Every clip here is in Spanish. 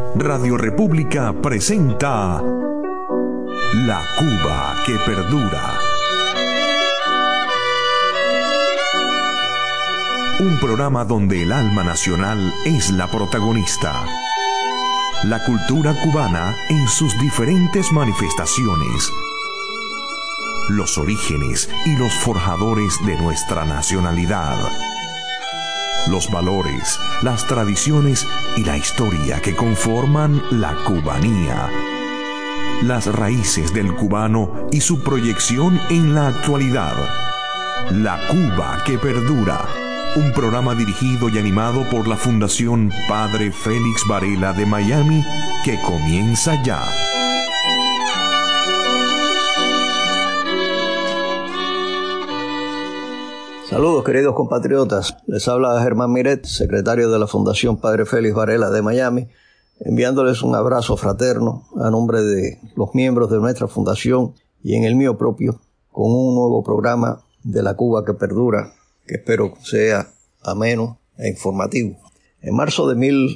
Radio República presenta La Cuba que perdura. Un programa donde el alma nacional es la protagonista. La cultura cubana en sus diferentes manifestaciones. Los orígenes y los forjadores de nuestra nacionalidad. Los valores, las tradiciones y la historia que conforman la cubanía. Las raíces del cubano y su proyección en la actualidad. La Cuba que perdura. Un programa dirigido y animado por la Fundación Padre Félix Varela de Miami, que comienza ya. Saludos, queridos compatriotas. Les habla Germán Miret, secretario de la Fundación Padre Félix Varela de Miami, enviándoles un abrazo fraterno a nombre de los miembros de nuestra fundación y en el mío propio, con un nuevo programa de La Cuba que perdura, que espero sea ameno e informativo. En marzo de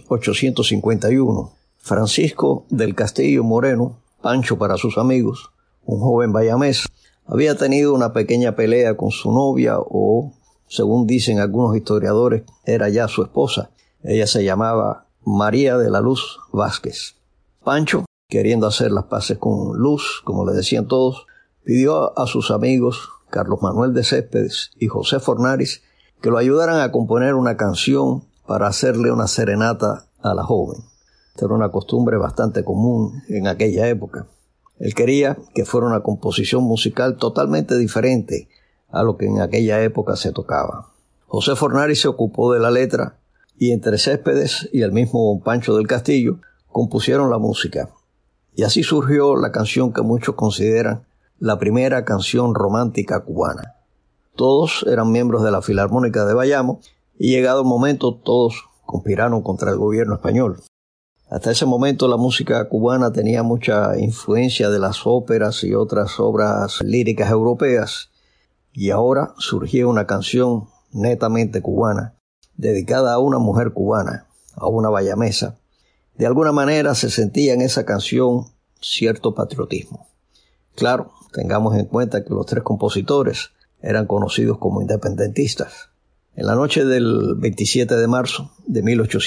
1851, Francisco del Castillo Moreno, Pancho para sus amigos, un joven bayamés, había tenido una pequeña pelea con su novia o, según dicen algunos historiadores, era ya su esposa. Ella se llamaba María de la Luz Vázquez. Pancho, queriendo hacer las paces con Luz, como le decían todos, pidió a sus amigos Carlos Manuel de Céspedes y José Fornaris que lo ayudaran a componer una canción para hacerle una serenata a la joven. Esta era una costumbre bastante común en aquella época. Él quería que fuera una composición musical totalmente diferente a lo que en aquella época se tocaba. José Fornaris se ocupó de la letra y entre Céspedes y el mismo Pancho del Castillo compusieron la música. Y así surgió la canción que muchos consideran la primera canción romántica cubana. Todos eran miembros de la Filarmónica de Bayamo y llegado el momento todos conspiraron contra el gobierno español. Hasta ese momento la música cubana tenía mucha influencia de las óperas y otras obras líricas europeas, y ahora surgía una canción netamente cubana, dedicada a una mujer cubana, a una bayamesa. De alguna manera se sentía en esa canción cierto patriotismo. Claro, tengamos en cuenta que los tres compositores eran conocidos como independentistas. En la noche del 27 de marzo de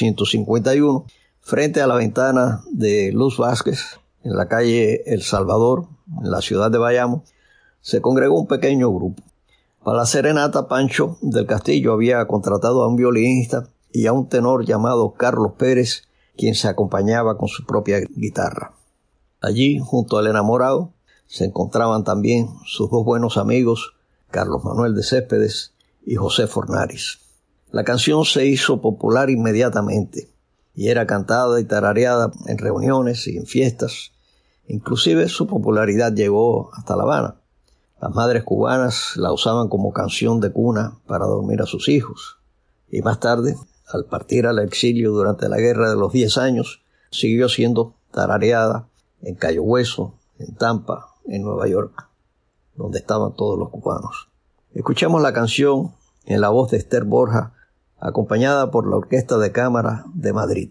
1851, frente a la ventana de Luz Vázquez, en la calle El Salvador, en la ciudad de Bayamo, se congregó un pequeño grupo. Para la serenata, Pancho del Castillo había contratado a un violinista y a un tenor llamado Carlos Pérez, quien se acompañaba con su propia guitarra. Allí, junto al enamorado, se encontraban también sus dos buenos amigos, Carlos Manuel de Céspedes y José Fornaris. La canción se hizo popular inmediatamente y era cantada y tarareada en reuniones y en fiestas. Inclusive su popularidad llegó hasta La Habana. Las madres cubanas la usaban como canción de cuna para dormir a sus hijos. Y más tarde, al partir al exilio durante la Guerra de los 10 años, siguió siendo tarareada en Cayo Hueso, en Tampa, en Nueva York, donde estaban todos los cubanos. Escuchamos la canción en la voz de Esther Borja, acompañada por la Orquesta de Cámara de Madrid.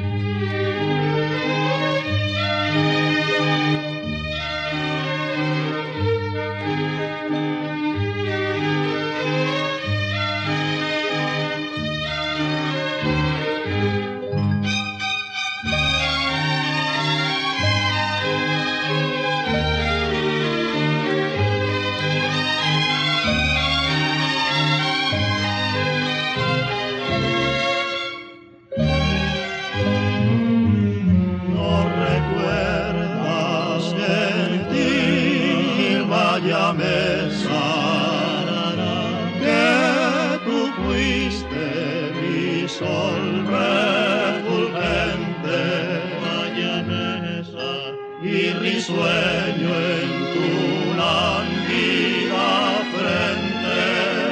Sueño en tu lánguida frente,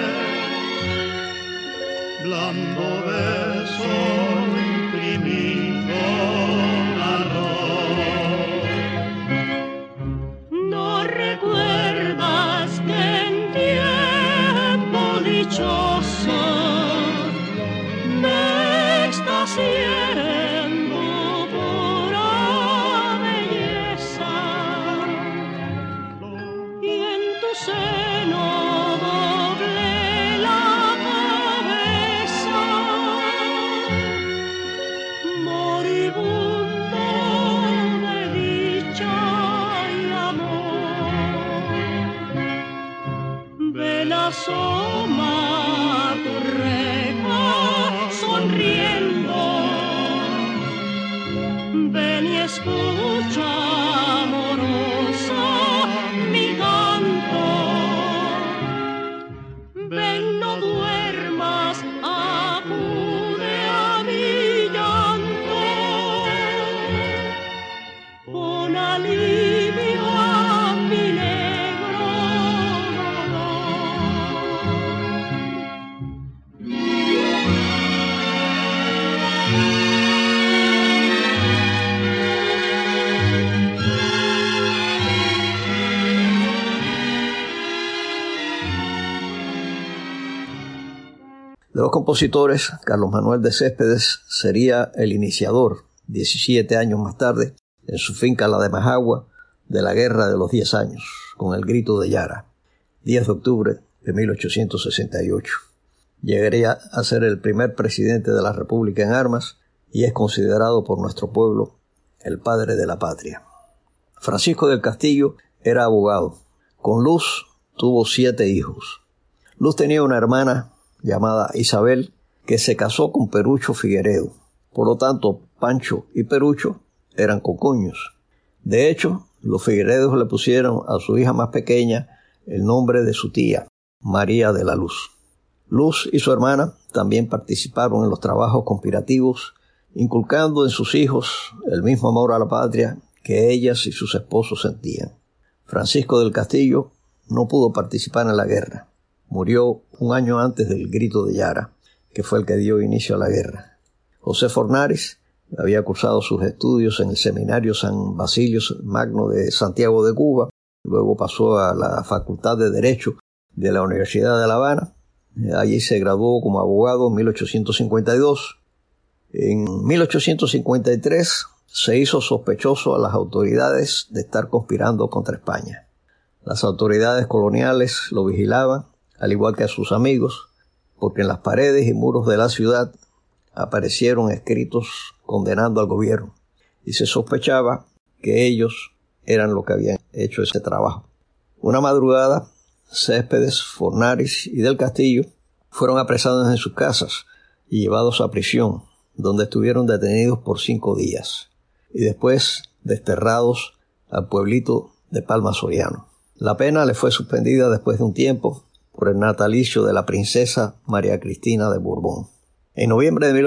blando beso imprimido calor. No recuerdas que en tiempo dichoso me extasiando por asoma tu reja sonriendo. Ven y escucha, amorosa, mi canto. Ven, no duermas, acude a mi llanto. Pon alivio a mi negro dolor. De los compositores, Carlos Manuel de Céspedes sería el iniciador, 17 años más tarde, en su finca La de Majagua, de la Guerra de los 10 años, con el Grito de Yara, 10 de octubre de 1868. Llegaría a ser el primer presidente de la República en armas y es considerado por nuestro pueblo el padre de la patria. Francisco del Castillo era abogado. Con Luz tuvo 7 hijos. Luz tenía una hermana llamada Isabel, que se casó con Perucho Figueredo. Por lo tanto, Pancho y Perucho eran concuños. De hecho, los Figueredos le pusieron a su hija más pequeña el nombre de su tía, María de la Luz. Luz y su hermana también participaron en los trabajos conspirativos, inculcando en sus hijos el mismo amor a la patria que ellas y sus esposos sentían. Francisco del Castillo no pudo participar en la guerra. Murió un año antes del Grito de Yara, que fue el que dio inicio a la guerra. José Fornaris había cursado sus estudios en el Seminario San Basilio Magno de Santiago de Cuba, luego pasó a la Facultad de Derecho de la Universidad de La Habana. Allí se graduó como abogado en 1852. En 1853 se hizo sospechoso a las autoridades de estar conspirando contra España. Las autoridades coloniales lo vigilaban, al igual que a sus amigos, porque en las paredes y muros de la ciudad aparecieron escritos condenando al gobierno, y se sospechaba que ellos eran los que habían hecho ese trabajo. Una madrugada, Céspedes, Fornaris y del Castillo fueron apresados en sus casas y llevados a prisión, donde estuvieron detenidos por 5 días, y después desterrados al pueblito de Palma Soriano. La pena le fue suspendida después de un tiempo por el natalicio de la princesa María Cristina de Borbón. En noviembre de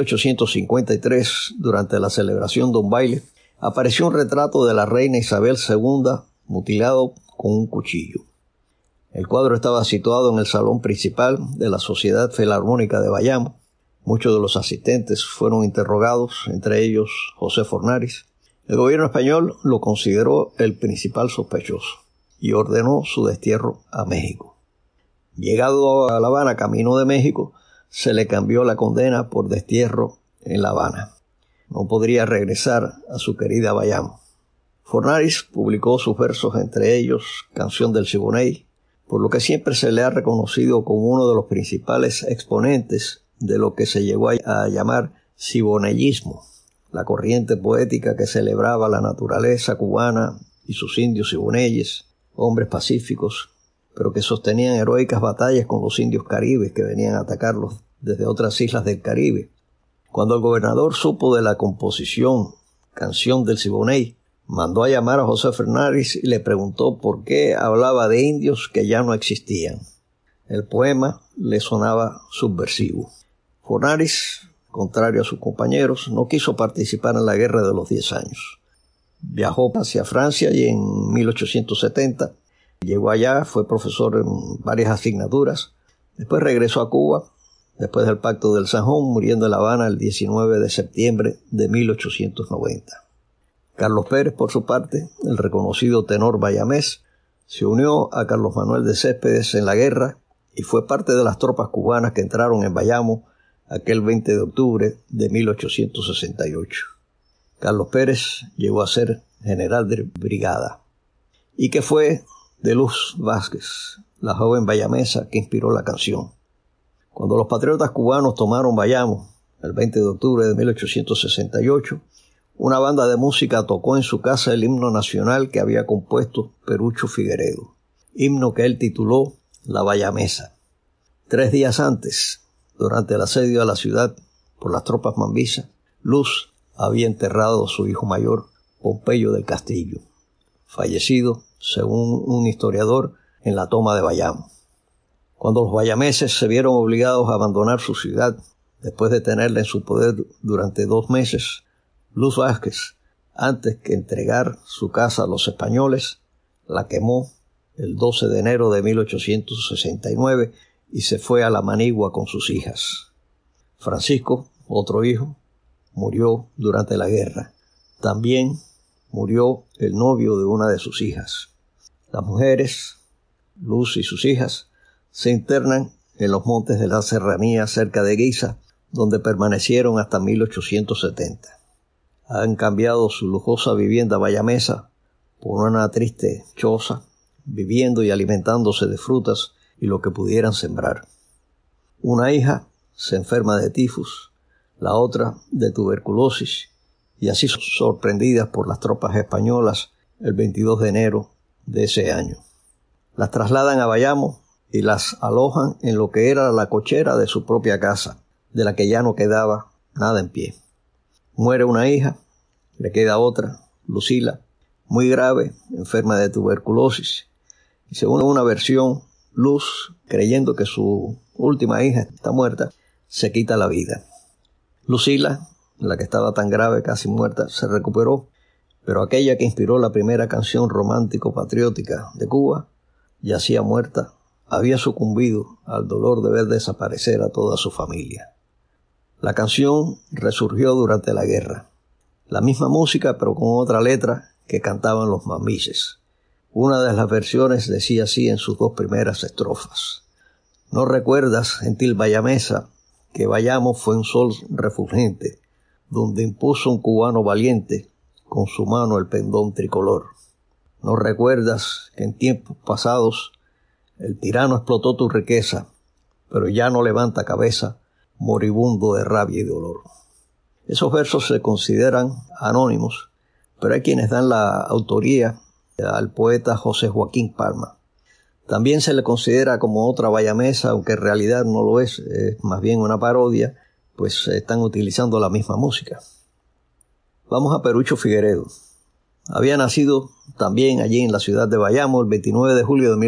1853, durante la celebración de un baile, apareció un retrato de la reina Isabel II mutilado con un cuchillo. El cuadro estaba situado en el salón principal de la Sociedad Filarmónica de Bayamo. Muchos de los asistentes fueron interrogados, entre ellos José Fornaris. El gobierno español lo consideró el principal sospechoso y ordenó su destierro a México. Llegado a La Habana, camino de México, se le cambió la condena por destierro en La Habana. No podría regresar a su querida Bayamo. Fornaris publicó sus versos, entre ellos Canción del Siboney, por lo que siempre se le ha reconocido como uno de los principales exponentes de lo que se llegó a llamar siboneyismo, la corriente poética que celebraba la naturaleza cubana y sus indios siboneyes, hombres pacíficos, pero que sostenían heroicas batallas con los indios caribes que venían a atacarlos desde otras islas del Caribe. Cuando el gobernador supo de la composición Canción del Siboney, mandó a llamar a José Fornaris y le preguntó por qué hablaba de indios que ya no existían. El poema le sonaba subversivo. Fornaris, contrario a sus compañeros, no quiso participar en la Guerra de los 10 años. Viajó hacia Francia y en 1870 llegó allá, fue profesor en varias asignaturas. Después regresó a Cuba, después del Pacto del Sajón, muriendo en La Habana el 19 de septiembre de 1890. Carlos Pérez, por su parte, el reconocido tenor bayamés, se unió a Carlos Manuel de Céspedes en la guerra y fue parte de las tropas cubanas que entraron en Bayamo aquel 20 de octubre de 1868. Carlos Pérez llegó a ser general de brigada. ¿Y qué fue de Luz Vázquez, la joven bayamesa que inspiró la canción? Cuando los patriotas cubanos tomaron Bayamo, el 20 de octubre de 1868, una banda de música tocó en su casa el himno nacional que había compuesto Perucho Figueredo, himno que él tituló La Bayamesa. 3 días antes, durante el asedio a la ciudad por las tropas mambisas, Luz había enterrado a su hijo mayor, Pompeyo del Castillo, fallecido, según un historiador, en la toma de Bayamo. Cuando los bayameses se vieron obligados a abandonar su ciudad, después de tenerla en su poder durante 2 meses, Luz Vázquez, antes que entregar su casa a los españoles, la quemó el 12 de enero de 1869 y se fue a La Manigua con sus hijas. Francisco, otro hijo, murió durante la guerra. También murió el novio de una de sus hijas. Las mujeres, Luz y sus hijas, se internan en los montes de la serranía cerca de Guisa, donde permanecieron hasta 1870. Han cambiado su lujosa vivienda bayamesa por una triste choza, viviendo y alimentándose de frutas y lo que pudieran sembrar. Una hija se enferma de tifus, la otra de tuberculosis, y así son sorprendidas por las tropas españolas el 22 de enero de ese año. Las trasladan a Bayamo y las alojan en lo que era la cochera de su propia casa, de la que ya no quedaba nada en pie. Muere una hija, le queda otra, Lucila, muy grave, enferma de tuberculosis, y según una versión, Luz, creyendo que su última hija está muerta, se quita la vida. Lucila, la que estaba tan grave, casi muerta, se recuperó, pero aquella que inspiró la primera canción romántico-patriótica de Cuba, yacía muerta, había sucumbido al dolor de ver desaparecer a toda su familia. La canción resurgió durante la guerra. La misma música, pero con otra letra que cantaban los mambises. Una de las versiones decía así en sus 2 primeras estrofas: «No recuerdas, gentil bayamesa, que Bayamo fue un sol refulgente, donde impuso un cubano valiente con su mano el pendón tricolor. No recuerdas que en tiempos pasados el tirano explotó tu riqueza, pero ya no levanta cabeza, moribundo de rabia y dolor». Esos versos se consideran anónimos, pero hay quienes dan la autoría al poeta José Joaquín Palma. También se le considera como otra bayamesa, aunque en realidad no lo es más bien una parodia, pues están utilizando la misma música. Vamos a Perucho Figueredo. Había nacido también allí en la ciudad de Bayamo el 29 de julio de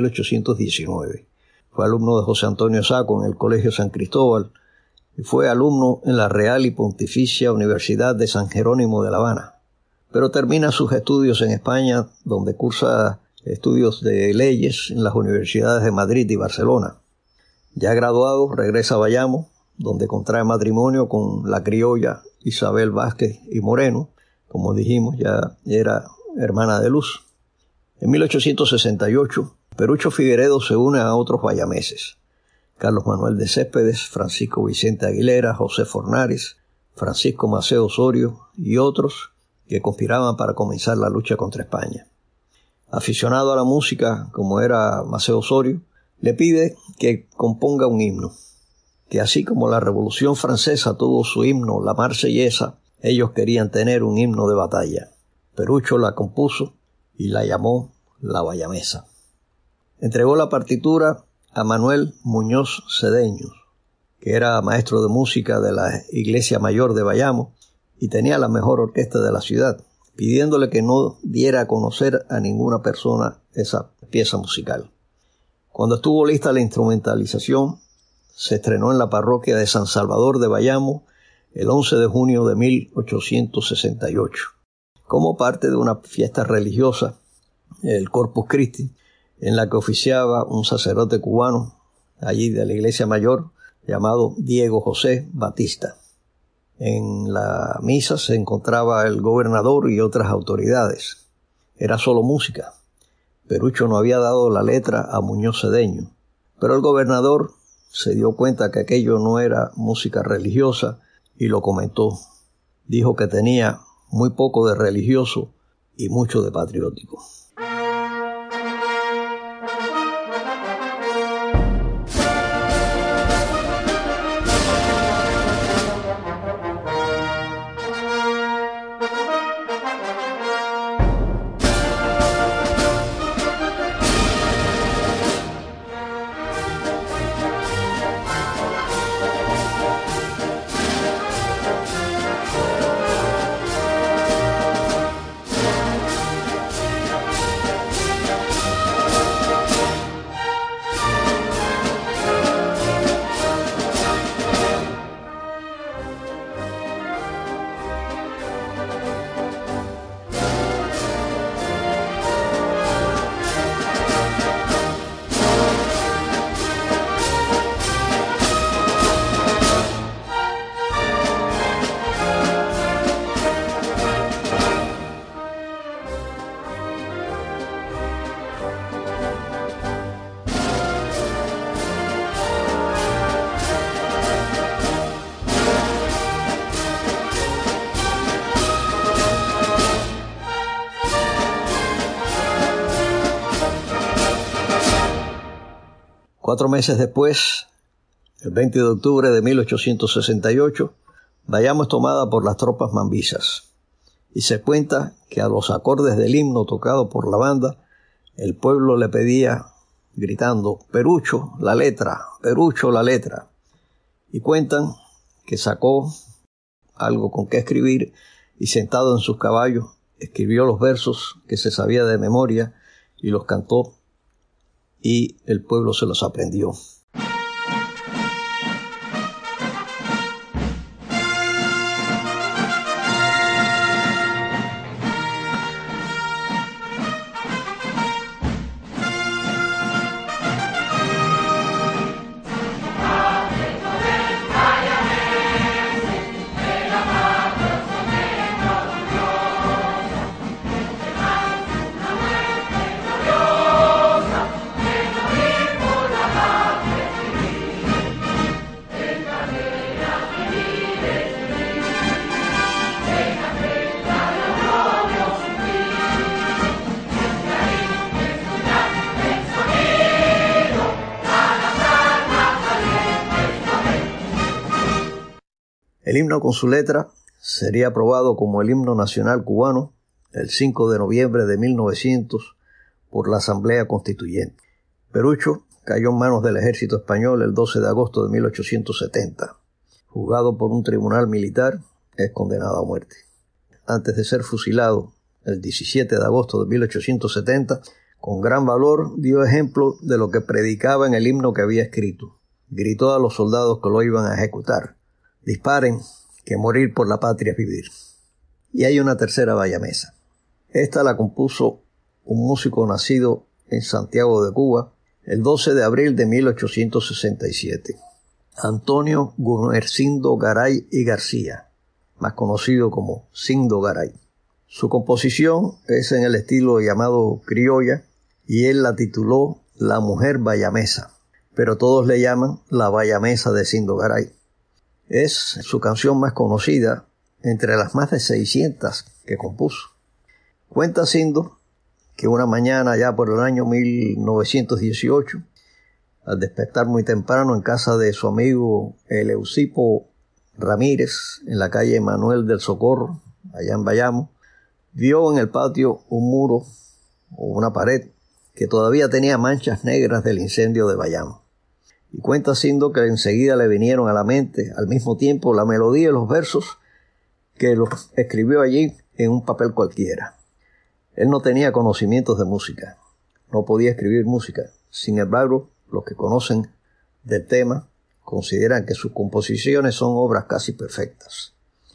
1819. Fue alumno de José Antonio Saco en el Colegio San Cristóbal y fue alumno en la Real y Pontificia Universidad de San Jerónimo de La Habana. Pero termina sus estudios en España, donde cursa estudios de leyes en las universidades de Madrid y Barcelona. Ya graduado, regresa a Bayamo, donde contrae matrimonio con la criolla Isabel Vázquez y Moreno. Como dijimos, ya era hermana de Luz. En 1868, Perucho Figueredo se une a otros bayameses: Carlos Manuel de Céspedes, Francisco Vicente Aguilera, José Fornares, Francisco Maceo Osorio y otros que conspiraban para comenzar la lucha contra España. Aficionado a la música, como era Maceo Osorio, le pide que componga un himno, que así como la Revolución Francesa tuvo su himno, la Marsellesa, ellos querían tener un himno de batalla. Perucho la compuso y la llamó La Bayamesa. Entregó la partitura a Manuel Muñoz Cedeño, que era maestro de música de la Iglesia Mayor de Bayamo y tenía la mejor orquesta de la ciudad, pidiéndole que no diera a conocer a ninguna persona esa pieza musical. Cuando estuvo lista la instrumentalización, se estrenó en la parroquia de San Salvador de Bayamo el 11 de junio de 1868, como parte de una fiesta religiosa, el Corpus Christi, en la que oficiaba un sacerdote cubano, allí de la Iglesia Mayor, llamado Diego José Batista. En la misa se encontraba el gobernador y otras autoridades. Era solo música. Perucho no había dado la letra a Muñoz Cedeño, pero el gobernador se dio cuenta que aquello no era música religiosa y lo comentó. Dijo que tenía muy poco de religioso y mucho de patriótico. 4 meses después, el 20 de octubre de 1868, Bayamo es tomada por las tropas mambisas. Y se cuenta que a los acordes del himno tocado por la banda, el pueblo le pedía, gritando, Perucho, la letra, Perucho, la letra. Y cuentan que sacó algo con qué escribir y sentado en sus caballos escribió los versos que se sabía de memoria y los cantó y el pueblo se los aprendió. El himno con su letra sería aprobado como el himno nacional cubano el 5 de noviembre de 1900 por la Asamblea Constituyente. Perucho cayó en manos del ejército español el 12 de agosto de 1870. Juzgado por un tribunal militar, es condenado a muerte. Antes de ser fusilado el 17 de agosto de 1870, con gran valor dio ejemplo de lo que predicaba en el himno que había escrito. Gritó a los soldados que lo iban a ejecutar: disparen, que morir por la patria es vivir. Y hay una tercera bayamesa. Esta la compuso un músico nacido en Santiago de Cuba el 12 de abril de 1867. Antonio Gumersindo Garay y García, más conocido como Sindo Garay. Su composición es en el estilo llamado criolla y él la tituló La Mujer Bayamesa, pero todos le llaman La Bayamesa de Sindo Garay. Es su canción más conocida entre las más de 600 que compuso. Cuenta Sindo que una mañana ya por el año 1918, al despertar muy temprano en casa de su amigo Eleusipo Ramírez, en la calle Manuel del Socorro, allá en Bayamo, vio en el patio un muro o una pared que todavía tenía manchas negras del incendio de Bayamo. Y cuenta Sindo que enseguida le vinieron a la mente al mismo tiempo la melodía y los versos que los escribió allí en un papel cualquiera. Él no tenía conocimientos de música, no podía escribir música. Sin embargo, los que conocen del tema consideran que sus composiciones son obras casi perfectas.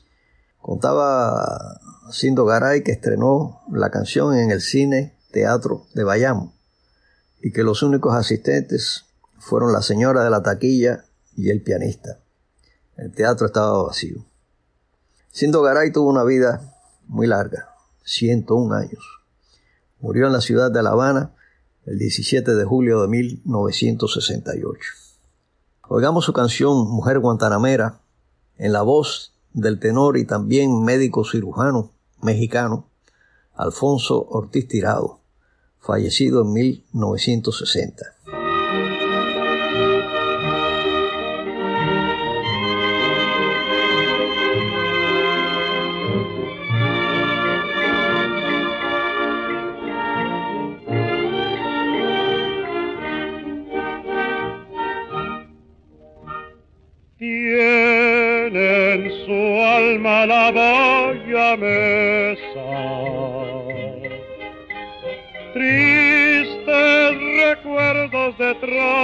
Contaba Sindo Garay que estrenó la canción en el Cine Teatro de Bayamo y que los únicos asistentes fueron la señora de la taquilla y el pianista. El teatro estaba vacío. Sindo Garay tuvo una vida muy larga, 101 años. Murió en la ciudad de La Habana el 17 de julio de 1968. Oigamos su canción Mujer Guantanamera en la voz del tenor y también médico cirujano mexicano Alfonso Ortiz Tirado, fallecido en 1960. Tiene en su alma la bayamesa tristes recuerdos de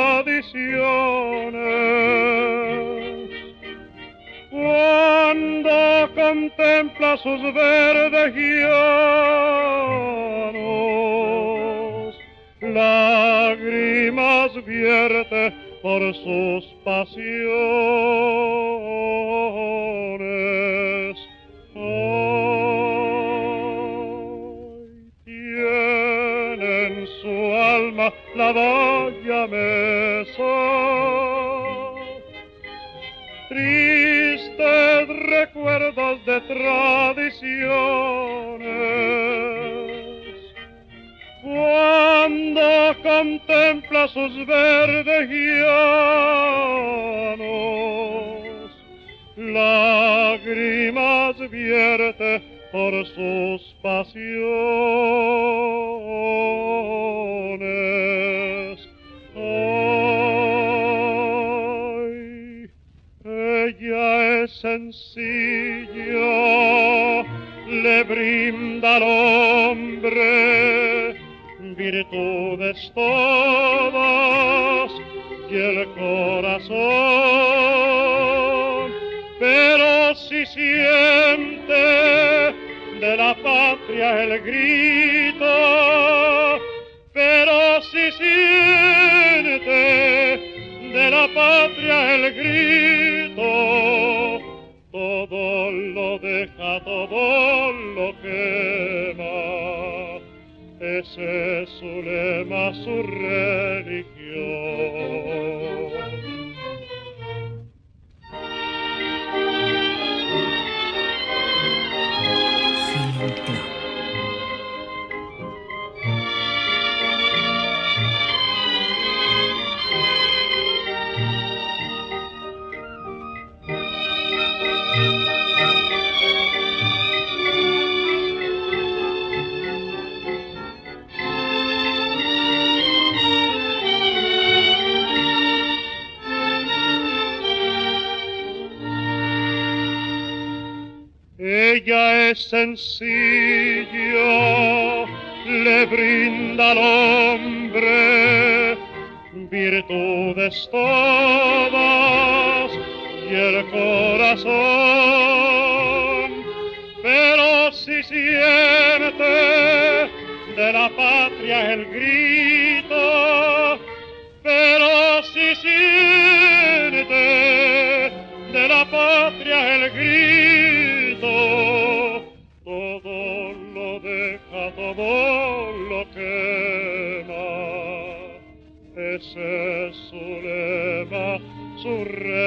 tradiciones. Cuando contempla sus verdes llanos, lágrimas vierte por sus pasiones. Ay, tiene en su alma la bayamesa tristes recuerdos de tradiciones. Cuando contempla sus verdes llanos, lágrimas vierte por sus pasiones. Ay, ella es sencilla, le brinda al hombre virtudes todas y el corazón, pero si siente de la patria el grito, pero si siente de la patria el grito, todo lo deja, todo lo quema. Ese es su lema, su religión. Ella es sencilla, le brinda al hombre virtudes todas y el corazón, pero si siente de la patria el grito, pero si siente de la patria el grito, todo lo deja, todo lo quema. Ese es su lema, su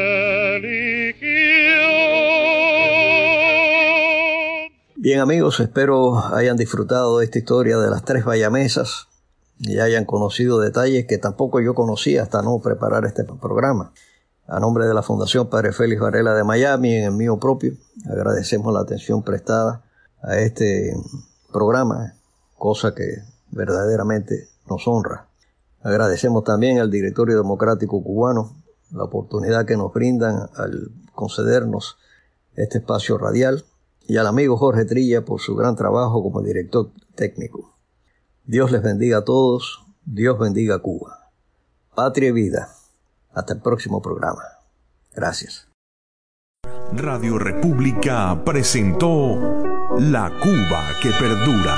religión. Bien, amigos, espero hayan disfrutado de esta historia de las tres bayamesas y hayan conocido detalles que tampoco yo conocía hasta no preparar este programa. A nombre de la Fundación Padre Félix Varela de Miami y en el mío propio, agradecemos la atención prestada a este programa, cosa que verdaderamente nos honra. Agradecemos también al Directorio Democrático Cubano la oportunidad que nos brindan al concedernos este espacio radial y al amigo Jorge Trilla por su gran trabajo como director técnico. Dios les bendiga a todos, Dios bendiga a Cuba. Patria y vida. Hasta el próximo programa. Gracias. Radio República presentó La Cuba que perdura.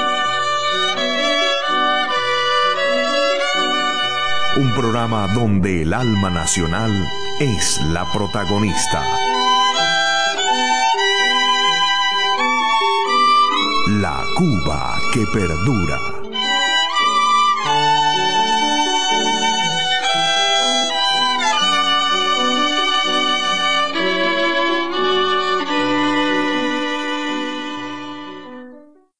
Un programa donde el alma nacional es la protagonista. La Cuba que perdura.